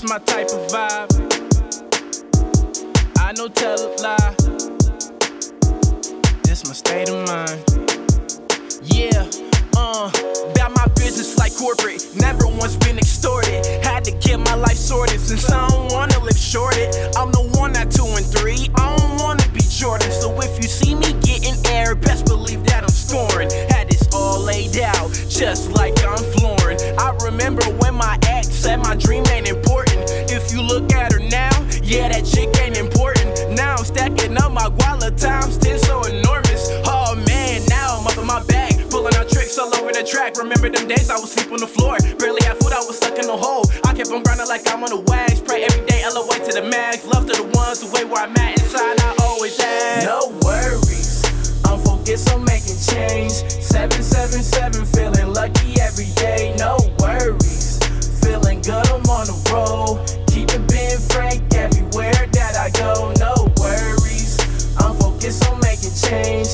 This my type of vibe. I no tell a lie. This my state of mind. Yeah, about my business like corporate. Never once been extorted. Had to get my life sorted since I don't wanna live shorted. I'm the one at 2 and 3. I don't wanna be Jordan. So if you see me getting air, best believe that I'm scoring. Had this all laid out, just like I'm flooring. I remember when my ex said my dream ain't important. If you look at her now, yeah, that chick ain't important. Now I'm stacking up my guala times 10, so enormous. Oh man, now I'm up in my bag, pulling out tricks all over the track. Remember them days I was sleep on the floor, barely had food, I was stuck in the hole. I kept on grinding like I'm on the wax. Pray every day, LOA to the max. Love to the ones, the way where I'm at inside, I always ask. No worries, I'm focused on making change. 777, feeling lucky every day. No worries, feeling good, I'm on the road. Keep it being frank everywhere that I go. No worries, I'm focused on making change.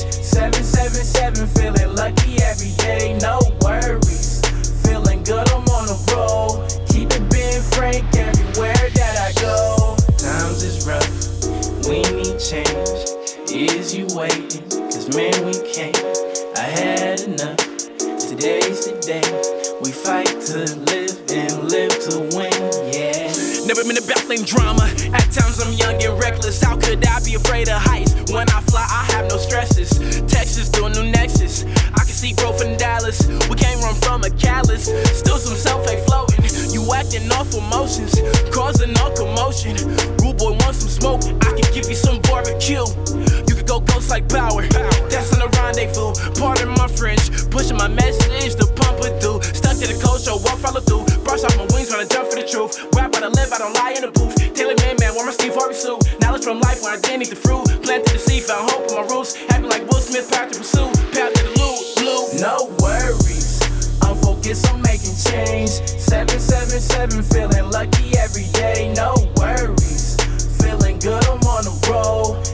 777, feeling lucky every day. No worries, feeling good, I'm on the road. Keep it being frank everywhere that I go. Times is rough, we need change. Is you waiting? Cause man, we can't. I had enough. Today's the day. We fight to live and live to win, yeah. Never been about lame drama. At times I'm young and reckless. How could I be afraid of heights? When I fly, I have no stresses. Texas to a new nexus. I can see growth in Dallas. We can't run from a callus. Still some self-hate floating. You acting off emotions, causing all commotion. Rude boy wants some smoke. I can give you some barbecue. You could go ghost like power. That's on a rendezvous. Pardon my French. Pushing my message to pump it through. Stuck to the cold show, won't follow through. Brush off my wings, wanna jump for the truth. Rap by the live, I don't lie in the booth. Taylor man, wear my Steve Harvey suit. Knowledge from life when I didn't eat the fruit. Planted the seed, found hope in my roots. Happy like Will Smith, path to pursue. Path to the loot. No worries, I'm focused on making change. 777, feeling lucky every day. No worries, feeling good, I'm on the road.